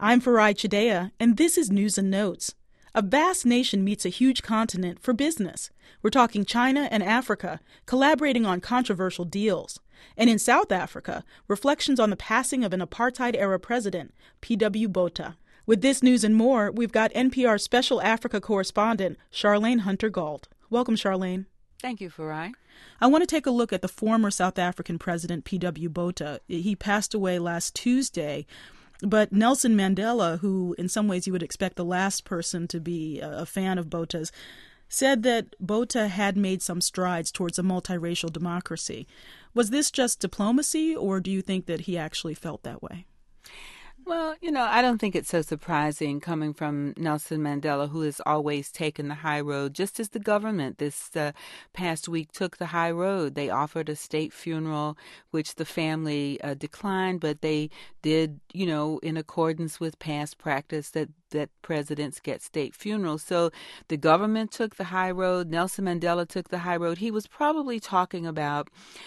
I'm Farai Chidea, and this is News and Notes. A vast nation meets a huge continent for business. We're talking China and Africa, collaborating on controversial deals. And in South Africa, reflections on the passing of an apartheid-era president, P.W. Botha. With this news and more, we've got NPR Special Africa correspondent, Charlene Hunter-Gault. Welcome, Charlene. Thank you, Farai. I want to take a look at the former South African president, P.W. Botha. He passed away last Tuesday. But Nelson Mandela, who in some ways you would expect the last person to be a fan of Botha's, said that Botha had made some strides towards a multiracial democracy. Was this just diplomacy, or do you think that he actually felt that way? Well, I don't think it's so surprising coming from Nelson Mandela, who has always taken the high road, just as the government this past week took the high road. They offered a state funeral, which the family declined, but they did, in accordance with past practice that presidents get state funerals. So the government took the high road. Nelson Mandela took the high road. He was probably talking about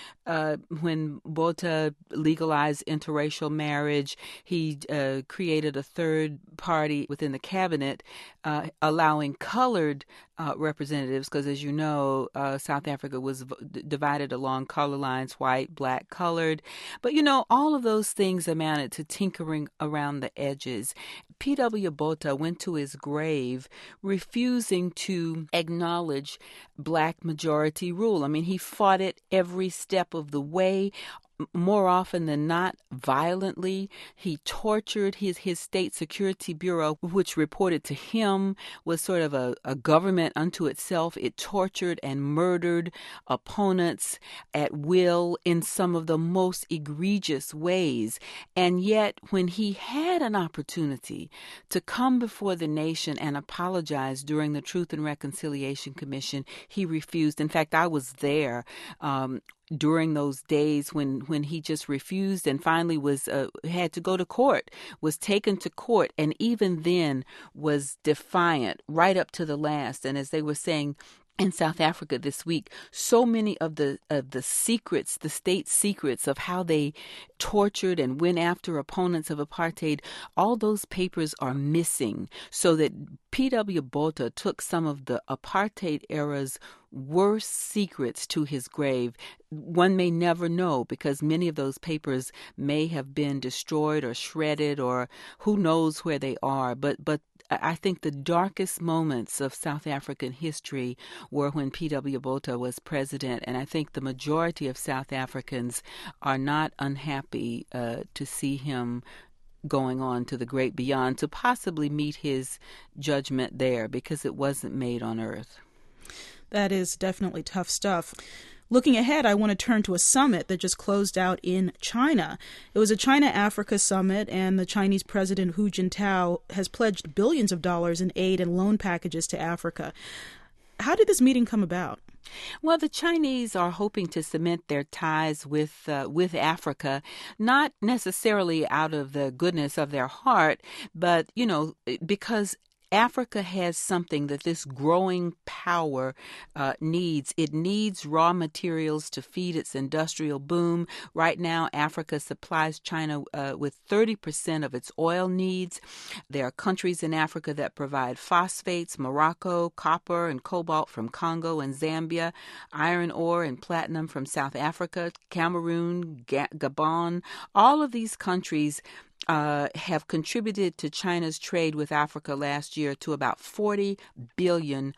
when Botha legalized interracial marriage, he created a third party within the cabinet, allowing colored representatives, because as you know, South Africa was divided along color lines, white, black, colored. But, all of those things amounted to tinkering around the edges. P.W. Botha went to his grave refusing to acknowledge black majority rule. I mean, he fought it every step of the way. More often than not, violently. He tortured his state security bureau, which reported to him was sort of a government unto itself. It tortured and murdered opponents at will in some of the most egregious ways. And yet, when he had an opportunity to come before the nation and apologize during the Truth and Reconciliation Commission, he refused. In fact, I was there during those days when he just refused and finally was had to go to court, was taken to court, and even then was defiant right up to the last. And as they were saying in South Africa this week, so many of the secrets, the state secrets of how they tortured and went after opponents of apartheid, all those papers are missing. So that P.W. Botha took some of the apartheid era's worst secrets to his grave. One may never know, because many of those papers may have been destroyed or shredded, or who knows where they are. But I think the darkest moments of South African history were when P.W. Botha was president, and I think the majority of South Africans are not unhappy to see him going on to the great beyond, to possibly meet his judgment there, because it wasn't made on earth. That is definitely tough stuff. Looking ahead, I want to turn to a summit that just closed out in China. It was a China-Africa summit, and the Chinese President Hu Jintao has pledged billions of dollars in aid and loan packages to Africa. How did this meeting come about? Well, the Chinese are hoping to cement their ties with Africa, not necessarily out of the goodness of their heart, but, because Africa has something that this growing power needs. It needs raw materials to feed its industrial boom. Right now, Africa supplies China with 30% of its oil needs. There are countries in Africa that provide phosphates, Morocco, copper and cobalt from Congo and Zambia, iron ore and platinum from South Africa, Cameroon, Gabon. All of these countries have contributed to China's trade with Africa last year to about $40 billion.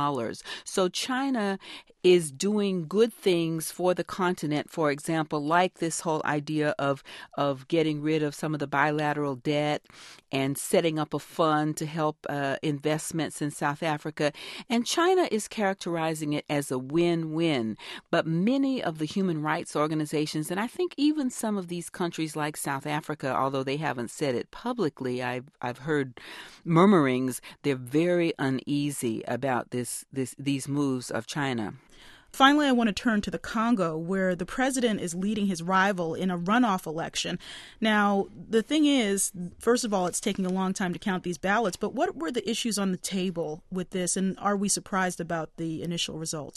So China is doing good things for the continent, for example, like this whole idea of getting rid of some of the bilateral debt and setting up a fund to help investments in South Africa. And China is characterizing it as a win-win. But many of the human rights organizations, and I think even some of these countries like South Africa, although they haven't said it publicly, I've heard murmurings, they're very uneasy about these moves of China. Finally, I want to turn to the Congo, where the president is leading his rival in a runoff election. Now, the thing is, first of all, it's taking a long time to count these ballots, but what were the issues on the table with this, and are we surprised about the initial results?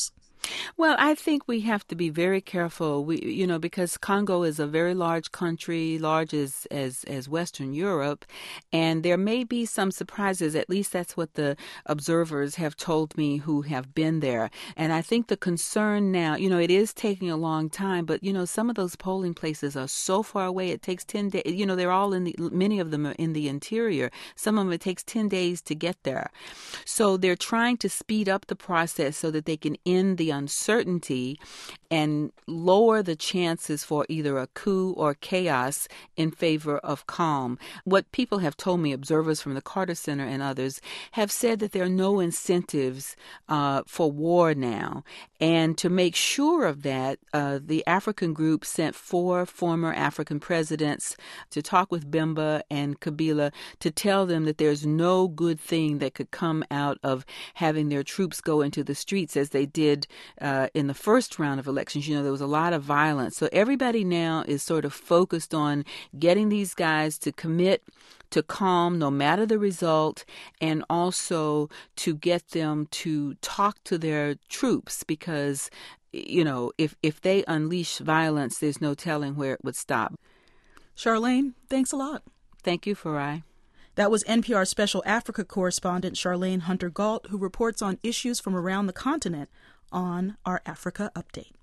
Well, I think we have to be very careful. Because Congo is a very large country, large as Western Europe, and there may be some surprises. At least that's what the observers have told me who have been there. And I think the concern now, it is taking a long time, but some of those polling places are so far away. It takes 10 days. They're all many of them are in the interior. Some of them it takes 10 days to get there. So they're trying to speed up the process so that they can end the uncertainty and lower the chances for either a coup or chaos in favor of calm. What people have told me, observers from the Carter Center and others, have said that there are no incentives for war now. And to make sure of that, the African group sent 4 former African presidents to talk with Bemba and Kabila to tell them that there's no good thing that could come out of having their troops go into the streets as they did in the first round of elections. There was a lot of violence. So everybody now is sort of focused on getting these guys to commit to calm no matter the result, and also to get them to talk to their troops because, if they unleash violence, there's no telling where it would stop. Charlene, thanks a lot. Thank you, Farai. That was NPR Special Africa correspondent Charlene Hunter-Gault, who reports on issues from around the continent on our Africa Update.